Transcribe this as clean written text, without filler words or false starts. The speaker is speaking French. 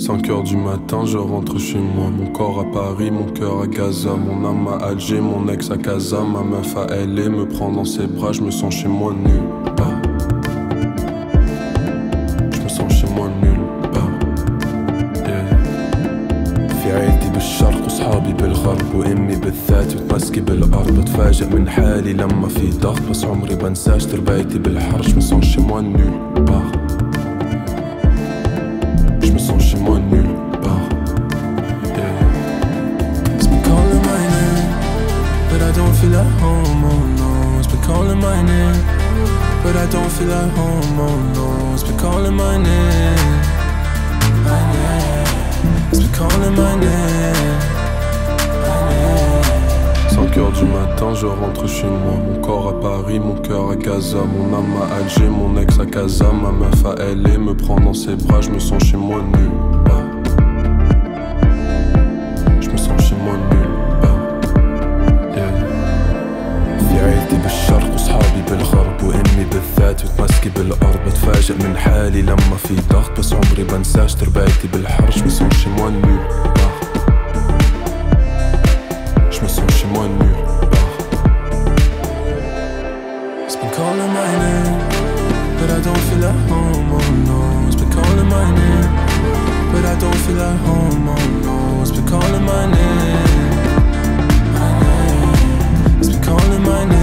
5 heures du matin, je rentre chez moi. Mon corps à Paris, mon cœur à Gaza. Mon âme à Alger, mon ex à Casa. Ma meuf à LA me prend dans ses bras. Je me sens chez moi nulle part. Je me sens chez moi nulle part. في عيلتي بالشرق وصحابي بالغرب وامي بالذات وتمسكي بالارض. بتفاجئ من حالي لما في ضغط بس عمري بنساش تربايتي بالحر. Je me sens chez moi nulle part. Je me sens chez moi nulle part. It's been calling my name, but I don't feel at home, oh no. It's been calling my name, but I don't feel at home, oh no. It's been calling my name, my name. It's been calling my name, my name. 5 heures du matin, je rentre chez moi. Mon corps à Paris, mon cœur à Gaza. Mon âme à Alger, mon ex à Casa. Ma meuf à LA me prend dans ses bras. Je me sens chez moi nulle part. Je me sens chez moi nulle part. في عيلتي بالشرق وصحابي بالغرب وامي بالذات وتمسكي بالارض. بتفاجئ من حالي لما في ضغط بس عمري بنساش تربايتي بالحر. Je me sens chez moi nulle part. Je me sens chez moi nulle part. It's been calling my name, but I don't feel at home, oh no. It's been calling my name, but I don't feel at home, oh no. It's been calling my name, my name. It's been calling my name.